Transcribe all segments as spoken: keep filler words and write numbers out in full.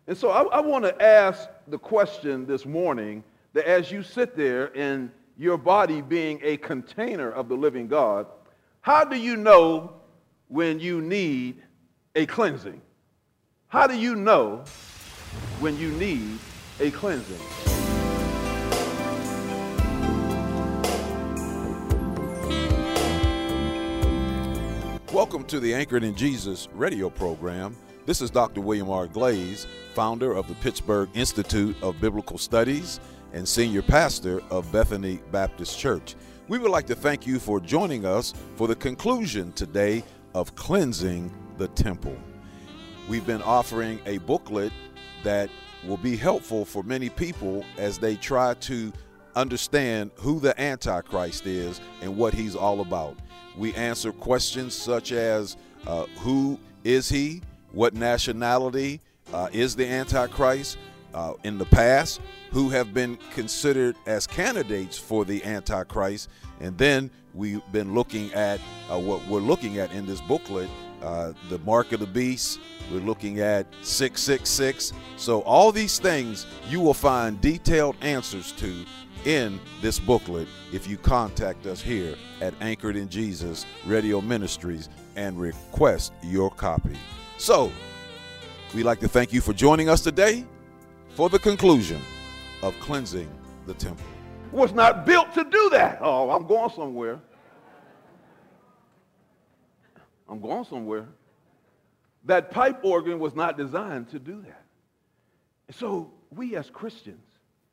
And so I, I want to ask the question this morning that as you sit there in your body being a container of the living God, how do you know when you need a cleansing? How do you know when you need a cleansing? Welcome to the Anchored in Jesus radio program. This is Doctor William R. Glaze, founder of the Pittsburgh Institute of Biblical Studies and senior pastor of Bethany Baptist Church. We would like to thank you for joining us for the conclusion today of Cleansing the Temple. We've been offering a booklet that will be helpful for many people as they try to understand who the Antichrist is and what he's all about. We answer questions such as uh, who is he? What nationality uh, is the Antichrist? Uh, in the past, who have been considered as candidates for the Antichrist? And then we've been looking at uh, what we're looking at in this booklet, uh, the mark of the beast. We're looking at six six six. So all these things you will find detailed answers to in this booklet if you contact us here at Anchored in Jesus Radio Ministries and request your copy. So, we'd like to thank you for joining us today for the conclusion of Cleansing the Temple. Was not built to do that. Oh, I'm going somewhere. I'm going somewhere. That pipe organ was not designed to do that. So, we as Christians,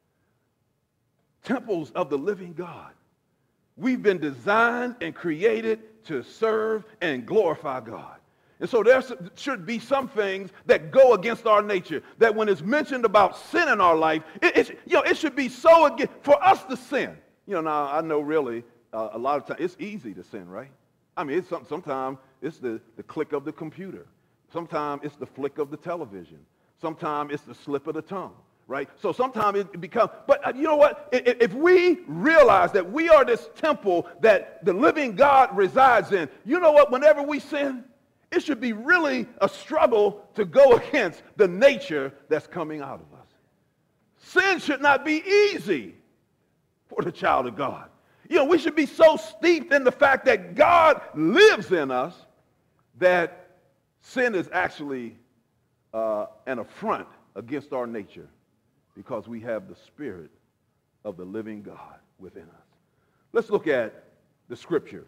temples of the living God, we've been designed and created to serve and glorify God. And so there should be some things that go against our nature, that when it's mentioned about sin in our life, it, it, you know, it should be so against, for us to sin. You know, now I know really uh, a lot of times it's easy to sin, right? I mean, it's some, sometimes it's the, the click of the computer. Sometimes it's the flick of the television. Sometimes it's the slip of the tongue, right? So sometimes it becomes, but uh, you know what? If we realize that we are this temple that the living God resides in, you know what? Whenever we sin, it should be really a struggle to go against the nature that's coming out of us. Sin should not be easy for the child of God. You know, we should be so steeped in the fact that God lives in us that sin is actually uh, an affront against our nature because we have the Spirit of the living God within us. Let's look at the scripture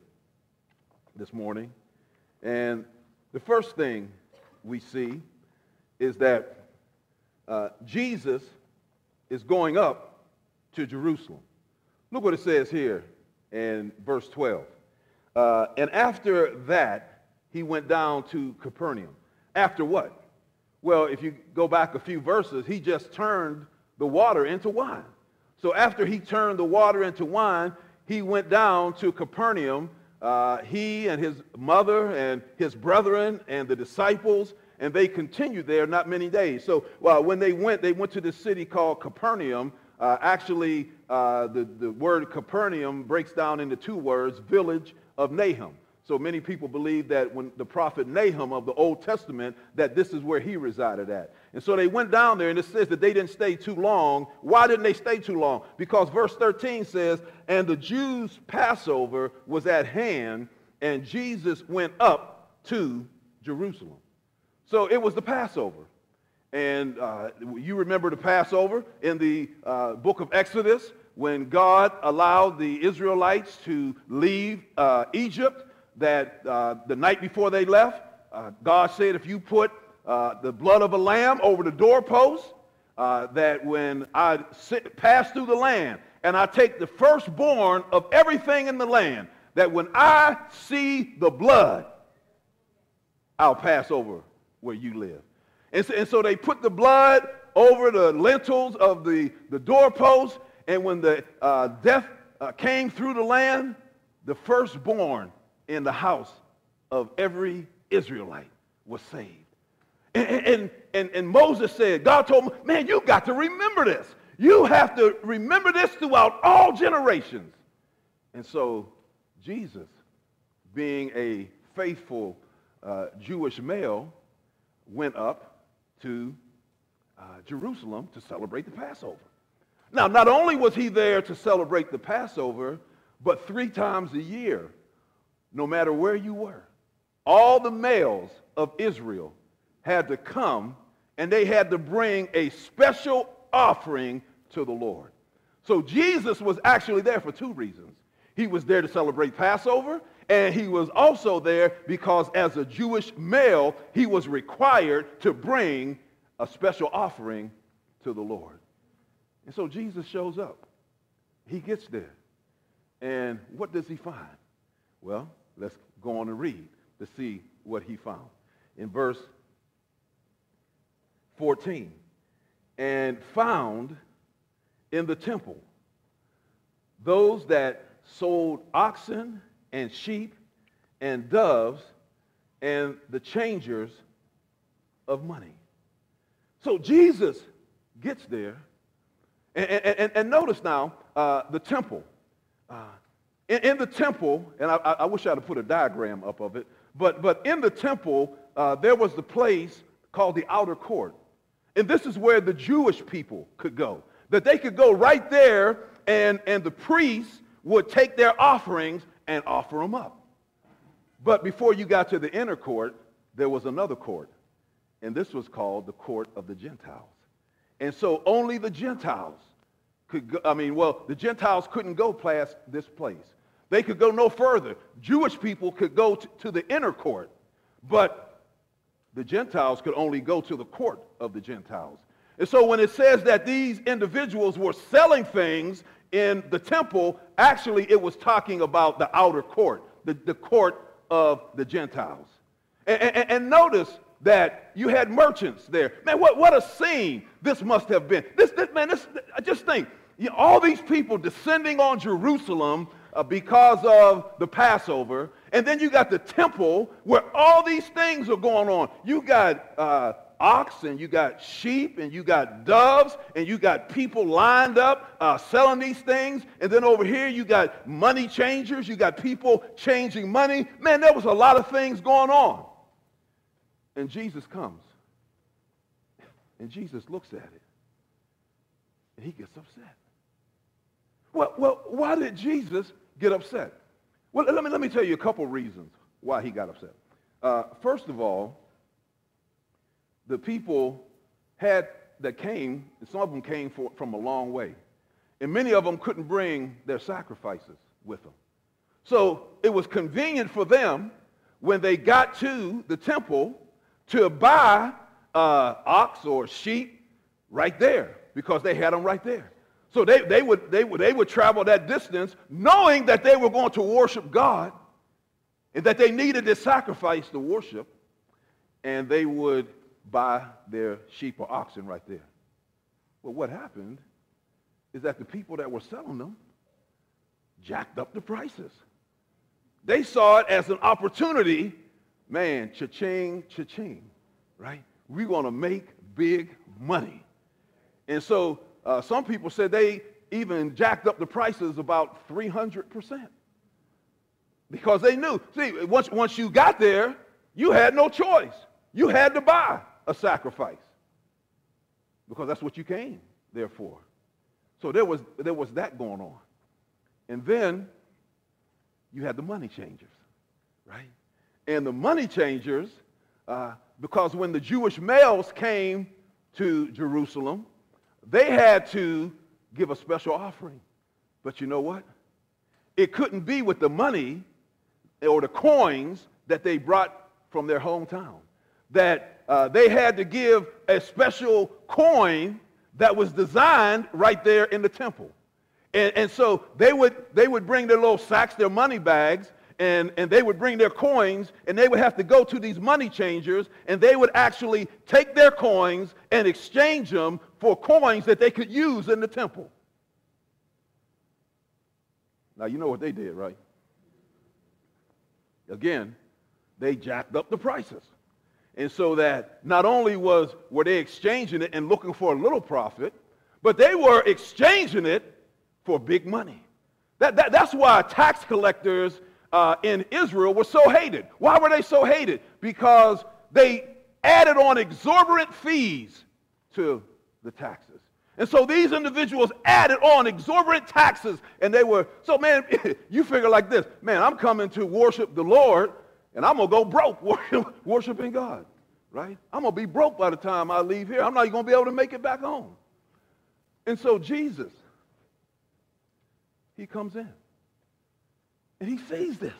this morning. And the first thing we see is that uh, Jesus is going up to Jerusalem. Look what it says here in verse twelve. Uh, and after that, he went down to Capernaum. After what? Well, if you go back a few verses, he just turned the water into wine. So after he turned the water into wine, he went down to Capernaum. Uh, he and his mother and his brethren and the disciples, and they continued there not many days. So uh, when they went, they went to this city called Capernaum. Uh, actually, uh, the, the word Capernaum breaks down into two words, village of Nahum. So many people believe that when the prophet Nahum of the Old Testament, that this is where he resided at. And so they went down there, and it says that they didn't stay too long. Why didn't they stay too long? Because verse thirteen says, and the Jews' Passover was at hand, and Jesus went up to Jerusalem. So it was the Passover. And uh, you remember the Passover in the uh, book of Exodus, when God allowed the Israelites to leave uh, Egypt, that uh, the night before they left, uh, God said, if you put uh, the blood of a lamb over the doorpost, uh, that when I sit, pass through the land and I take the firstborn of everything in the land, that when I see the blood, I'll pass over where you live. And so, and so they put the blood over the lintels of the, the doorpost, and when the uh, death uh, came through the land, the firstborn in the house of every Israelite was saved. And, and, and, and Moses said, God told him, man, you got to remember this. You have to remember this throughout all generations. And so Jesus, being a faithful uh, Jewish male, went up to uh, uh, Jerusalem to celebrate the Passover. Now, not only was he there to celebrate the Passover, but three times a year, no matter where you were, all the males of Israel had to come, and they had to bring a special offering to the Lord. So Jesus was actually there for two reasons. He was there to celebrate Passover, and he was also there because as a Jewish male, he was required to bring a special offering to the Lord. And so Jesus shows up. He gets there. And what does he find? Well, let's go on and read to see what he found. In verse fourteen, and found in the temple those that sold oxen and sheep and doves and the changers of money. So Jesus gets there, and, and, and notice now uh, the temple. Uh, in, in the temple, and I, I wish I had put a diagram up of it, but, but in the temple, uh, there was the place called the outer court. And this is where the Jewish people could go. That they could go right there, and, and the priests would take their offerings and offer them up. But before you got to the inner court, there was another court. And this was called the court of the Gentiles. And so only the Gentiles could go, I mean, well, the Gentiles couldn't go past this place. They could go no further. Jewish people could go to, to the inner court, but the Gentiles could only go to the court of the Gentiles. And so when it says that these individuals were selling things in the temple, actually it was talking about the outer court, the, the court of the Gentiles. And, and, and notice that you had merchants there. Man, what, what a scene this must have been. This, this man, this, just think, you know, all these people descending on Jerusalem uh, because of the Passover, and then you got the temple where all these things are going on. You got uh, ox, and you got sheep, and you got doves, and you got people lined up uh, selling these things, and then over here you got money changers, you got people changing money. Man, there was a lot of things going on. And Jesus comes, and Jesus looks at it, and he gets upset. Well, well, why did Jesus get upset? Well, let me, let me tell you a couple reasons why he got upset. Uh, first of all, the people had that came, and some of them came for, from a long way, and many of them couldn't bring their sacrifices with them. So it was convenient for them when they got to the temple to buy uh, ox or sheep right there, because they had them right there. So they, they, would, they, would, they would travel that distance knowing that they were going to worship God and that they needed this sacrifice to worship, and they would buy their sheep or oxen right there. But what happened is that the people that were selling them jacked up the prices. They saw it as an opportunity. Man, cha-ching, cha-ching, right? We want to make big money. And so uh, some people said they even jacked up the prices about three hundred percent. Because they knew, see, once, once you got there, you had no choice. You had to buy a sacrifice, because that's what you came there for. So there was, there was that going on. And then you had the money changers, right? And the money changers, uh, because when the Jewish males came to Jerusalem, they had to give a special offering. But you know what? It couldn't be with the money or the coins that they brought from their hometown. That uh, they had to give a special coin that was designed right there in the temple. And, and so they would, they would bring their little sacks, their money bags, And, and they would bring their coins, and they would have to go to these money changers, and they would actually take their coins and exchange them for coins that they could use in the temple. Now, you know what they did, right? Again, they jacked up the prices. And so that not only was were they exchanging it and looking for a little profit, but they were exchanging it for big money. That, that, that's why tax collectors Uh, in Israel were so hated. Why were they so hated? Because they added on exorbitant fees to the taxes. And so these individuals added on exorbitant taxes, and they were, so man, you figure like this, man, I'm coming to worship the Lord, and I'm going to go broke worship, worshiping God, right? I'm going to be broke by the time I leave here. I'm not even going to be able to make it back home. And so Jesus, he comes in, and he sees this.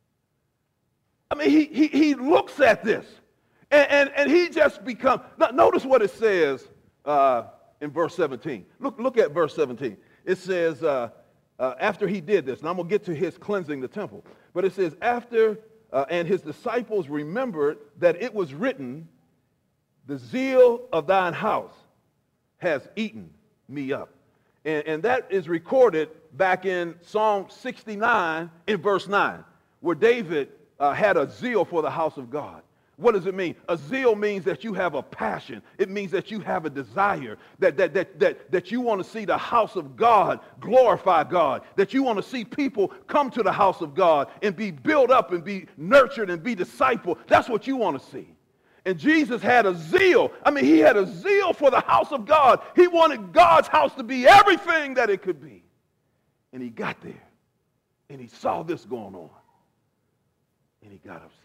I mean, he, he, he looks at this, and, and, and he just becomes, notice what it says, uh, in verse seventeen. Look, look at verse seventeen. It says, uh, uh, after he did this, and I'm going to get to his cleansing the temple, but it says, after, uh, and his disciples remembered that it was written, the zeal of thine house has eaten me up. And, and that is recorded back in Psalm sixty-nine in verse nine, where David uh, had a zeal for the house of God. What does it mean? A zeal means that you have a passion. It means that you have a desire, that, that, that, that, that you want to see the house of God glorify God, that you want to see people come to the house of God and be built up and be nurtured and be discipled. That's what you want to see. And Jesus had a zeal. I mean, he had a zeal for the house of God. He wanted God's house to be everything that it could be. And he got there, and he saw this going on, and he got upset.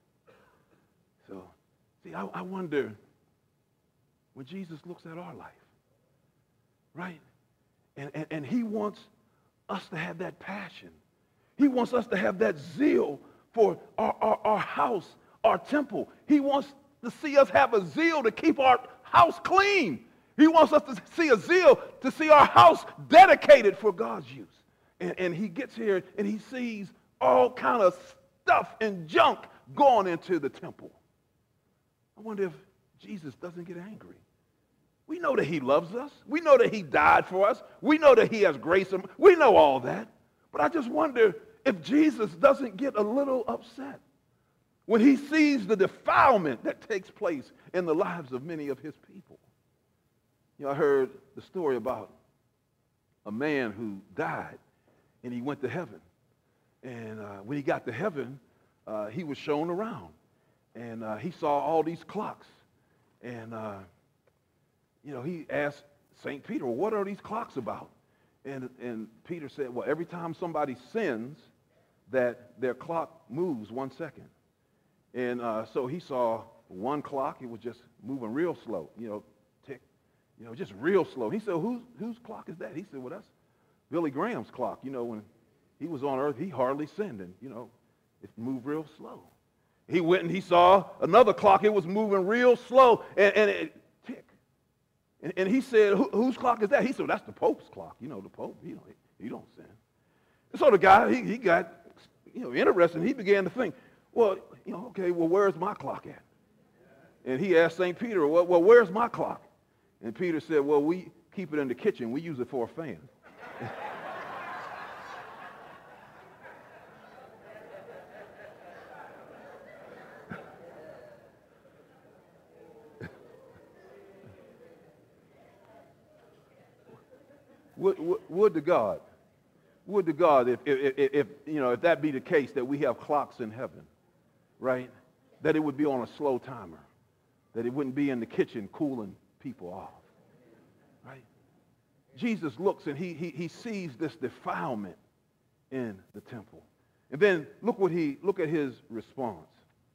So, see, I, I wonder when Jesus looks at our life, right? And, and, and he wants us to have that passion. He wants us to have that zeal for our, our, our house, our temple. He wants to see us have a zeal to keep our house clean. He wants us to see a zeal to see our house dedicated for God's use. And, and he gets here and he sees all kind of stuff and junk going into the temple. I wonder if Jesus doesn't get angry. We know that he loves us. We know that he died for us. We know that he has grace. We know all that. But I just wonder if Jesus doesn't get a little upset when he sees the defilement that takes place in the lives of many of his people. You know, I heard the story about a man who died and he went to heaven. And uh, when he got to heaven, uh, he was shown around. And uh, he saw all these clocks. And, uh, you know, he asked Saint Peter, well, what are these clocks about? And, and Peter said, well, every time somebody sins, that their clock moves one second. And uh, so he saw one clock. It was just moving real slow, you know, tick, you know, just real slow. He said, whose, whose clock is that? He said, well, that's Billy Graham's clock. You know, when he was on earth, he hardly sinned. And, you know, it moved real slow. He went and he saw another clock. It was moving real slow, and, and it tick. And, and he said, Who, whose clock is that? He said, well, that's the Pope's clock. You know, the Pope, you know, he, he don't sin. And so the guy, he, he got, you know, interested. He began to think, well, you know, okay, well, where's my clock at? And he asked Saint Peter, well, well, where's my clock? And Peter said, well, we keep it in the kitchen. We use it for a fan. Would, would, would to God, would to God, if, if, if, if, you know, if that be the case, that we have clocks in heaven, right? That it would be on a slow timer, that it wouldn't be in the kitchen cooling people off, right? Jesus looks and he, he, he sees this defilement in the temple. And then look what he, look at his response.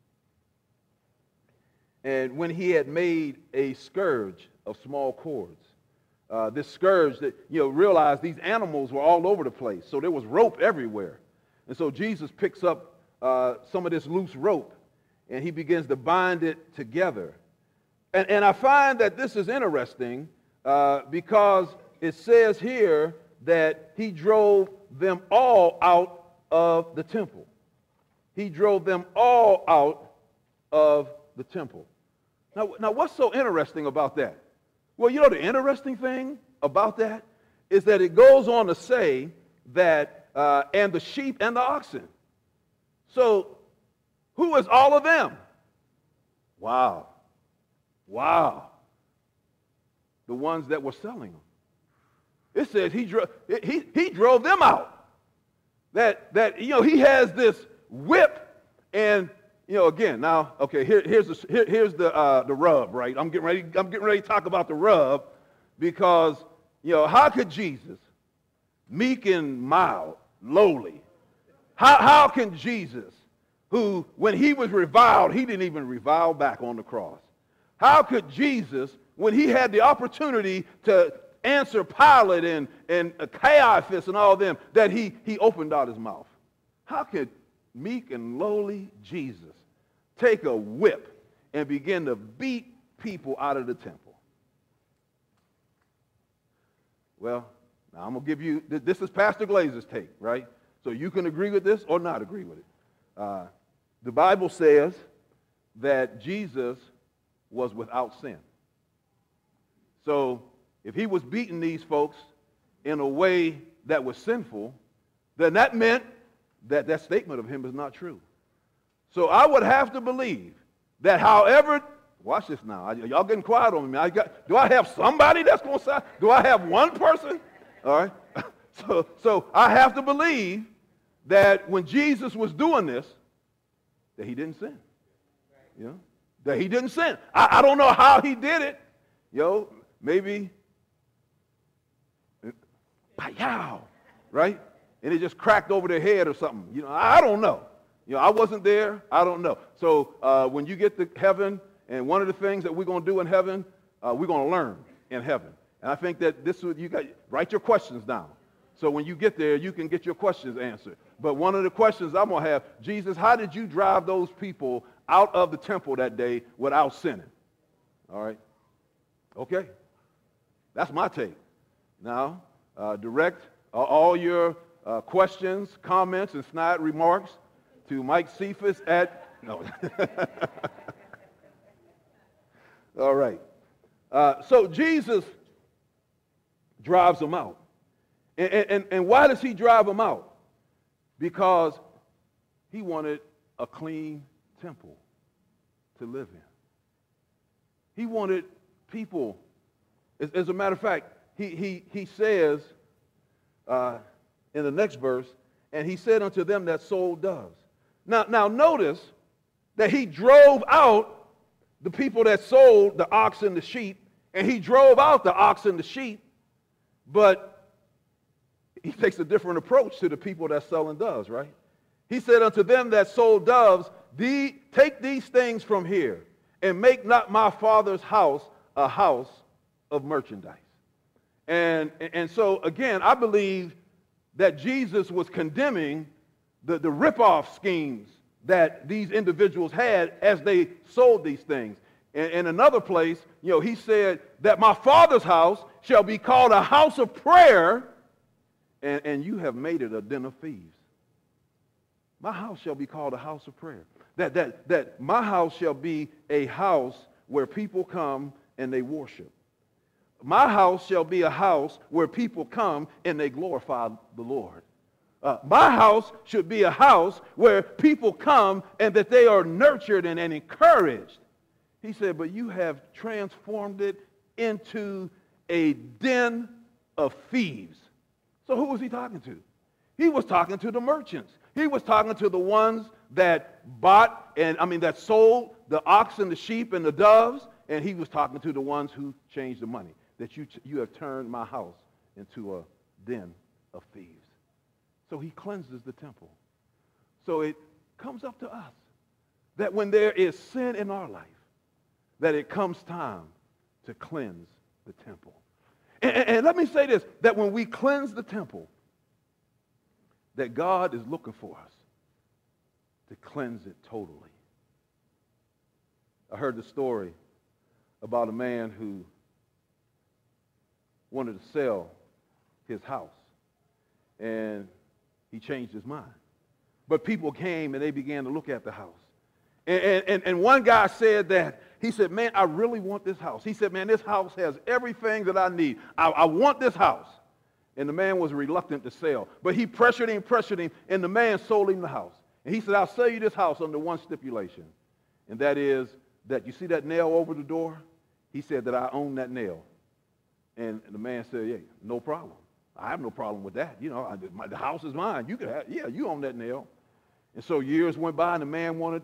And when he had made a scourge of small cords, Uh, this scourge that, you know, realized these animals were all over the place. So there was rope everywhere. And so Jesus picks up uh, some of this loose rope and he begins to bind it together. And, and I find that this is interesting uh, because it says here that he drove them all out of the temple. He drove them all out of the temple. Now, now what's so interesting about that? Well, you know, the interesting thing about that is that it goes on to say that, uh, and the sheep and the oxen. So, who is all of them? Wow. Wow. The ones that were selling them. It says he, dro- he, he drove them out. That, that, you know, he has this whip and, you know, again, now, okay, here, here's the here, here's the uh, the rub, right? I'm getting ready. I'm getting ready to talk about the rub, because you know, how could Jesus, meek and mild, lowly, how how can Jesus, who when he was reviled, he didn't even revile back on the cross? How could Jesus, when he had the opportunity to answer Pilate and and Caiaphas and all them, that he he opened out his mouth? How could meek and lowly Jesus take a whip and begin to beat people out of the temple? Well, now I'm going to give you, this is Pastor Glazer's take, right? So you can agree with this or not agree with it. Uh, the Bible says that Jesus was without sin. So if he was beating these folks in a way that was sinful, then that meant that that statement of him is not true. So I would have to believe that however, watch this now, y'all getting quiet on me. I got, do I have somebody that's going to say, do I have one person? All right. So, so I have to believe that when Jesus was doing this, that he didn't sin. You know, that he didn't sin. I, I don't know how he did it. Yo, maybe, pow, right? And it just cracked over their head or something. You know, I don't know. You know, I wasn't there. I don't know. So uh, when you get to heaven, and one of the things that we're going to do in heaven, uh, we're going to learn in heaven. And I think that this would, you got, write your questions down. So when you get there, you can get your questions answered. But one of the questions I'm going to have, Jesus, how did you drive those people out of the temple that day without sinning? All right. Okay. That's my take. Now, uh, direct uh, all your Uh, questions, comments, and snide remarks to Mike Cephas at, no. All right. Uh, so Jesus drives them out. And, and, and why does he drive them out? Because he wanted a clean temple to live in. He wanted people, as, as a matter of fact, he, he, he says, uh, in the next verse, and he said unto them that sold doves. Now, now notice that he drove out the people that sold the ox and the sheep, and he drove out the ox and the sheep, but he takes a different approach to the people that selling doves, right? He said unto them that sold doves, the, take these things from here, and make not my Father's house a house of merchandise. And, and so, again, I believe that Jesus was condemning the, the rip-off schemes that these individuals had as they sold these things. In, in another place, you know, he said that my Father's house shall be called a house of prayer, and, and you have made it a den of thieves. My house shall be called a house of prayer. That, that, that my house shall be a house where people come and they worship. My house shall be a house where people come and they glorify the Lord. Uh, my house should be a house where people come and that they are nurtured and, and encouraged. He said, but you have transformed it into a den of thieves. So who was he talking to? He was talking to the merchants. He was talking to the ones that bought and, I mean, that sold the ox and the sheep and the doves, and he was talking to the ones who changed the money. That you, you have turned my house into a den of thieves. So he cleanses the temple. So it comes up to us that when there is sin in our life, that it comes time to cleanse the temple. And, and, and let me say this, that when we cleanse the temple, that God is looking for us to cleanse it totally. I heard the story about a man who wanted to sell his house, and he changed his mind. But people came and they began to look at the house. And, and, and one guy said that, he said, man, I really want this house. He said, man, this house has everything that I need. I, I want this house. And the man was reluctant to sell. But he pressured him, pressured him, and the man sold him the house. And he said, I'll sell you this house under one stipulation. And that is that you see that nail over the door? He said that I own that nail. And the man said, yeah, no problem. I have no problem with that. You know, I, my, the house is mine. You can have, yeah, you own that nail. And so years went by, and the man wanted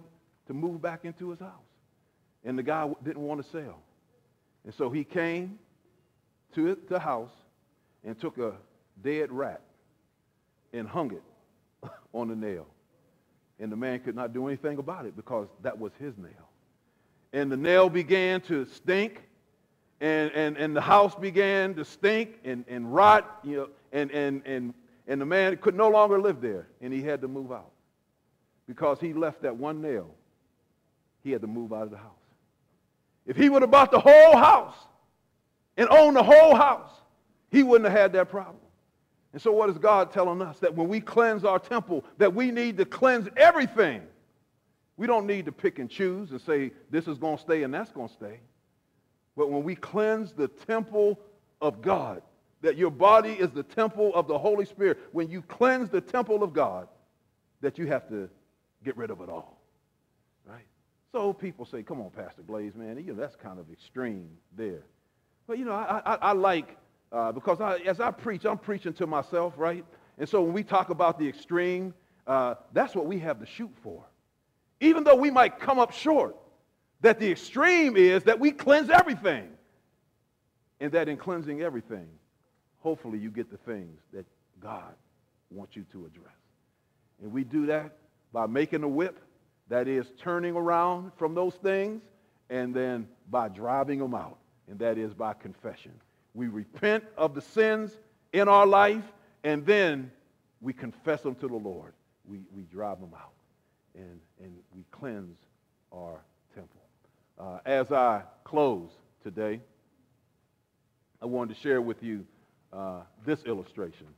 to move back into his house. And the guy didn't want to sell. And so he came to the house and took a dead rat and hung it on the nail. And the man could not do anything about it because that was his nail. And the nail began to stink, and, and, and the house began to stink and, and rot, you know, and, and, and, and the man could no longer live there, and he had to move out. Because he left that one nail, he had to move out of the house. If he would have bought the whole house and owned the whole house, he wouldn't have had that problem. And so what is God telling us? That when we cleanse our temple, that we need to cleanse everything. We don't need to pick and choose and say this is going to stay and that's going to stay. But when we cleanse the temple of God, that your body is the temple of the Holy Spirit, when you cleanse the temple of God, that you have to get rid of it all, right? So people say, come on, Pastor Blaze, man, you know, that's kind of extreme there. But, you know, I, I, I like, uh, because I, as I preach, I'm preaching to myself, right? And so when we talk about the extreme, uh, that's what we have to shoot for. Even though we might come up short, that the extreme is that we cleanse everything. And that in cleansing everything, hopefully you get the things that God wants you to address. And we do that by making a whip, that is turning around from those things, and then by driving them out, and that is by confession. We repent of the sins in our life, and then we confess them to the Lord. We, we drive them out, and, and we cleanse our temple. Uh, as I close today, I wanted to share with you uh, this illustration.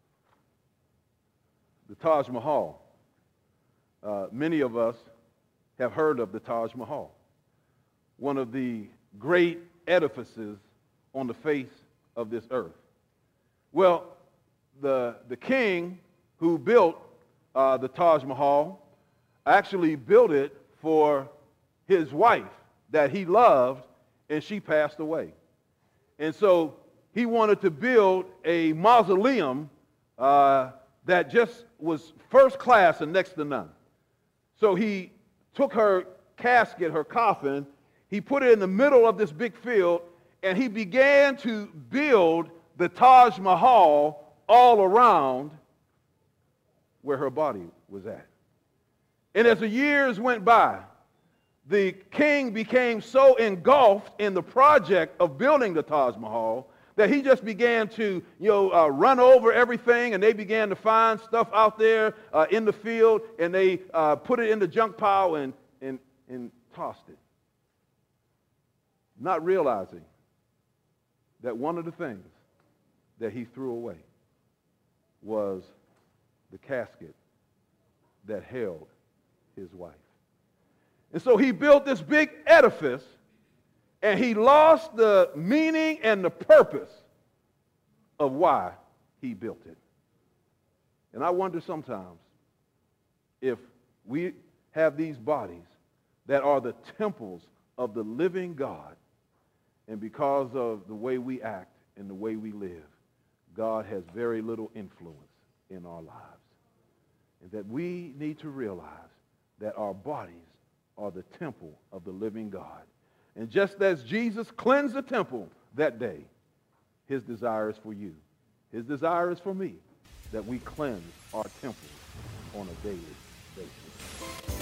The Taj Mahal. Uh, many of us have heard of the Taj Mahal, one of the great edifices on the face of this earth. Well, the, the king who built uh, the Taj Mahal actually built it for his wife that he loved, and she passed away. And so he wanted to build a mausoleum uh, that just was first class and next to none. So he took her casket, her coffin, he put it in the middle of this big field, and he began to build the Taj Mahal all around where her body was at. And as the years went by, the king became so engulfed in the project of building the Taj Mahal that he just began to, you know, uh, run over everything, and they began to find stuff out there uh, in the field, and they uh, put it in the junk pile and, and, and tossed it, not realizing that one of the things that he threw away was the casket that held his wife. And so he built this big edifice, and he lost the meaning and the purpose of why he built it. And I wonder sometimes if we have these bodies that are the temples of the living God, and because of the way we act and the way we live, God has very little influence in our lives. And that we need to realize that our bodies are the temple of the living God. And just as Jesus cleansed the temple that day, his desire is for you. His desire is for me that we cleanse our temples on a daily basis.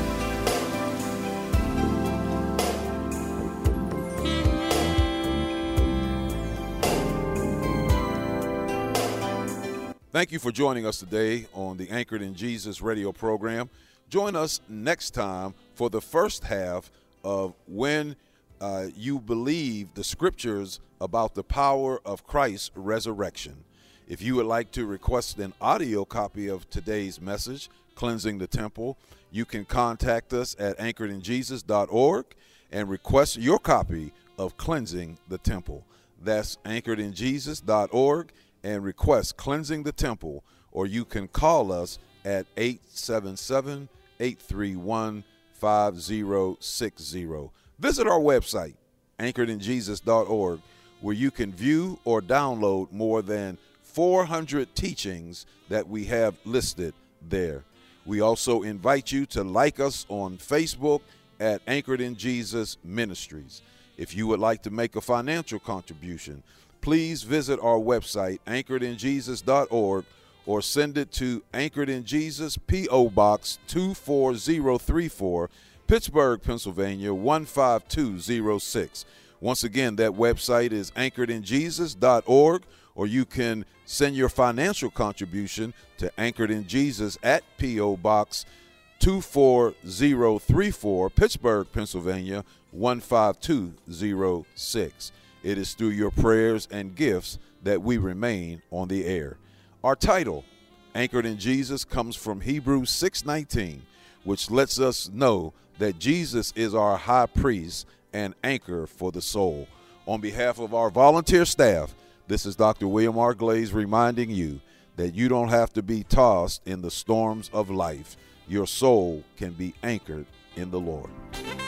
Thank you for joining us today on the Anchored in Jesus radio program. Join us next time for the first half of When uh, You Believe the Scriptures about the power of Christ's resurrection. If you would like to request an audio copy of today's message, Cleansing the Temple, you can contact us at anchored in jesus dot org and request your copy of Cleansing the Temple. That's anchored in jesus dot org and request Cleansing the Temple, or you can call us at eight seven seven, eight three one, five zero six zero. Visit our website, anchored in jesus dot org, where you can view or download more than four hundred teachings that we have listed there. We also invite you to like us on Facebook at Anchored in Jesus Ministries. If you would like to make a financial contribution, please visit our website, anchored in jesus dot org, or send it to Anchored in Jesus, P O. Box two four zero three four, Pittsburgh, Pennsylvania one five two zero six. Once again, that website is anchored in jesus dot org, or you can send your financial contribution to Anchored in Jesus at P O. Box two four zero three four, Pittsburgh, Pennsylvania one five two zero six. It is through your prayers and gifts that we remain on the air. Our title, Anchored in Jesus, comes from Hebrews six nineteen, which lets us know that Jesus is our high priest and anchor for the soul. On behalf of our volunteer staff, this is Doctor William R. Glaze reminding you that you don't have to be tossed in the storms of life. Your soul can be anchored in the Lord.